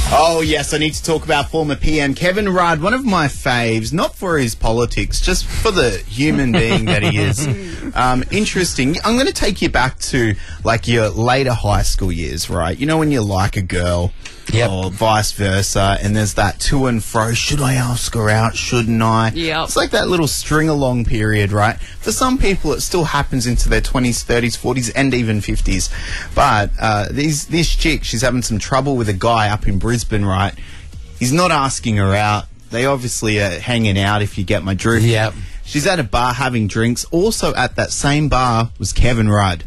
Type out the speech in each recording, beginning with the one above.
Oh, yes, I need to talk about former PM Kevin Rudd, one of my faves, not for his politics, just for the human being that he is. Interesting. I'm going to take you back to, like, your later high school years, right? You know when you like a girl, Yep. or vice versa, and there's that to and fro, should I ask her out, shouldn't I? Yep. It's like that little string-along period, right? For some people, it still happens into their 20s, 30s, 40s, and even 50s. But this chick, she's having some trouble with a guy up in Brisbane, right? He's not asking her out. They obviously are hanging out, if you get my drift. Yep. She's at a bar having drinks. Also at that same bar was Kevin Rudd.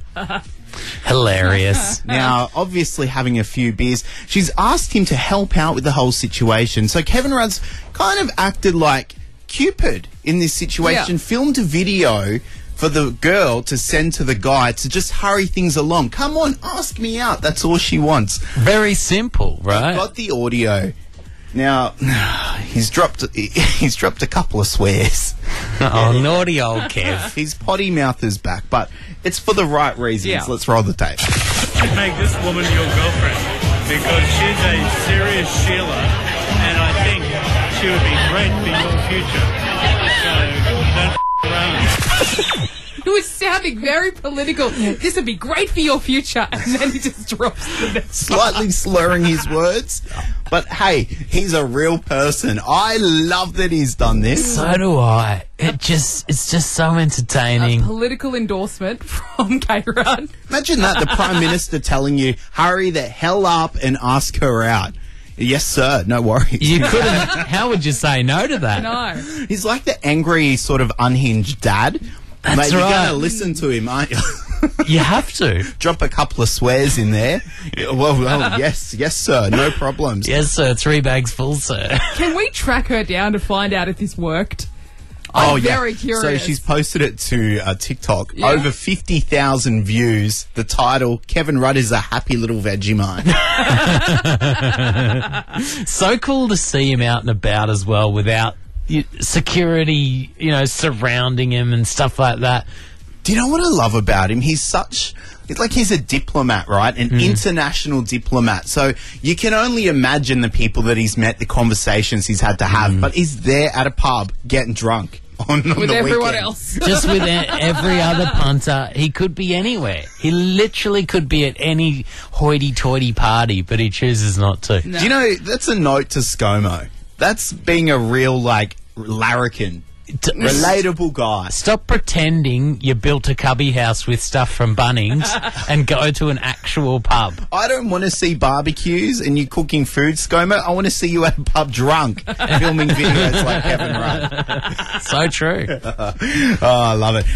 Hilarious. Now, obviously having a few beers, she's asked him to help out with the whole situation. So Kevin Rudd's kind of acted like Cupid in this situation, filmed a video for the girl to send to the guy to just hurry things along. Come on, ask me out. That's all she wants. Very simple, right? I've got the audio. Now, he's dropped a couple of swears. Oh, naughty old Kev. His potty mouth is back, but it's for the right reasons. Yeah. Let's roll the tape. Make this woman your girlfriend because she's a serious Sheila and I think she would be great for your future. So don't around. He was sounding very political. This would be great for your future. And then he just drops the next Slightly slurring his words. But hey, he's a real person. I love that he's done this. So do I. It's just so entertaining. political endorsement from K. Rudd. Imagine that, the Prime Minister telling you, hurry the hell up and ask her out. Yes, sir. No worries. You couldn't. How would you say no to that? No. He's like the angry, sort of unhinged dad. That's Mate, you're right. going to listen to him, aren't you? You have to. Drop a couple of swears in there. Well, yes, sir. No problems. Yes, sir. 3 bags full, sir. Can we track her down to find out if this worked? Oh, I'm yeah. very curious. So she's posted it to TikTok. Yeah. Over 50,000 views. The title, Kevin Rudd is a happy little Vegemite. So cool to see him out and about as well without security, surrounding him and stuff like that. Do you know what I love about him? He's a diplomat, right? An international diplomat. So you can only imagine the people that he's met, the conversations he's had to have. But he's there at a pub getting drunk on with the everyone weekend. else. Just with every other punter, he could be anywhere. He literally could be at any hoity-toity party, but he chooses not to. No. Do you know, that's a note to ScoMo. That's being a real, larrikin. Relatable guy. Stop pretending you built a cubby house with stuff from Bunnings and go to an actual pub. I don't want to see barbecues and you cooking food, ScoMo. I want to see you at a pub drunk, filming videos like Kevin Rudd. So true. Oh, I love it.